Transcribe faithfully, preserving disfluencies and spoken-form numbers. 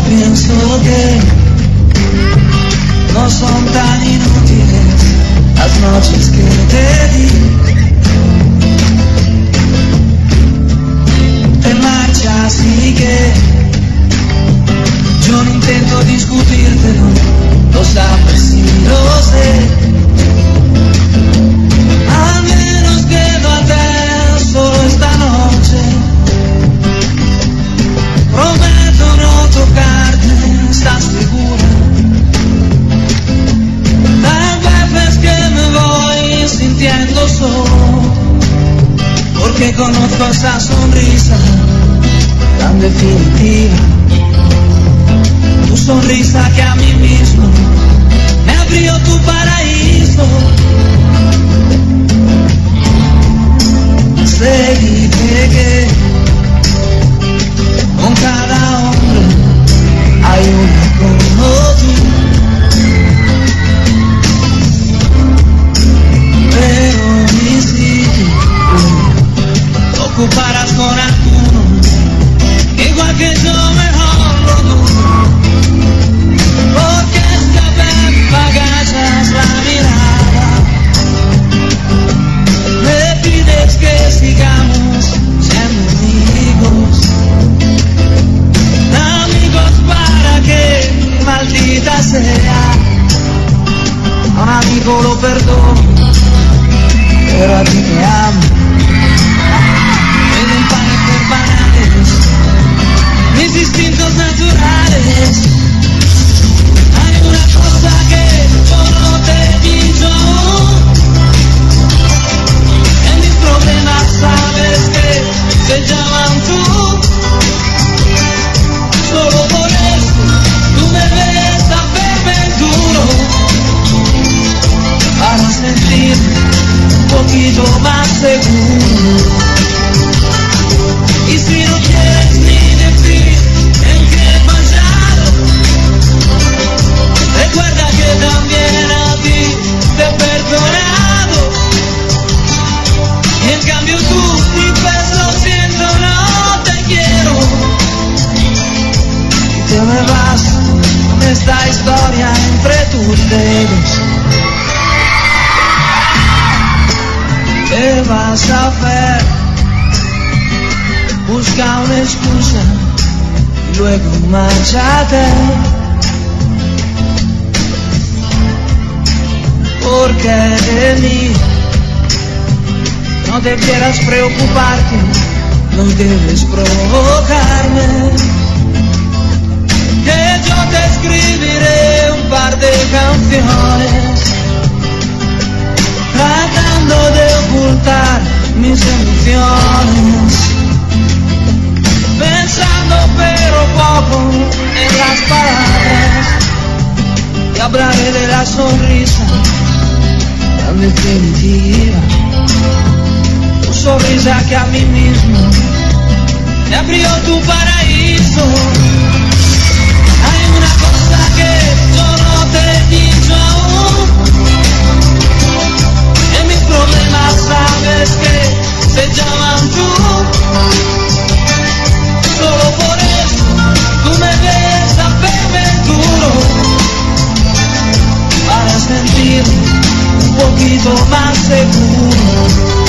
pienso que no son tan inútiles las noches que te di. Te marchas y que yo no intento discutírtelo, lo sabes y lo sé. Al menos quédate solo esta noche. Prometo no tocarte, ¿estás segura? Hay veces que me voy sintiendo solo, porque conozco esa sonrisa tan definitiva. Tu sonrisa que a mí mismo me abrió tu paraíso. Sé y que con cada hombre hay una como tú, pero mi sitio lo ocuparás con alguno, igual que yo mejor lo dudo, porque esta vez me agachas la mirada, me pides que sigamos siendo amigos. Amigos para que, maldita sea, a un amigo lo perdono, pero a ti te amo. Pueden parecer banales mis instintos naturales. Hay una cosa que yo no te he dicho aún. En mis problemas sabes que se llaman tú. Solo por eso tú me ves hacerme duro, para sentirme un poquito más seguro. Y si no quieres ni decir en qué he fallado, recuerda que también a ti te he perdonado. Y en cambio tú dices lo siento, no te quiero. Te me vas con esta historia entre tus dedos. ¿Qué vas a hacer? Busca una excusa y luego márchate. Porque de mí no debieras preocuparte, no debes provocarme. Que yo te escribiré un par de canciones, tratando de ocultar mis emociones, pensando pero poco en las palabras, y hablaré de la sonrisa tan definitiva, tu sonrisa que a mí mismo me abrió tu paraíso. Hay una cosa que yo no te he dicho aún. En mis problemas sabes que se llaman tú. Solo por eso tú me ves hacerme duro, para sentirme un poquito más seguro.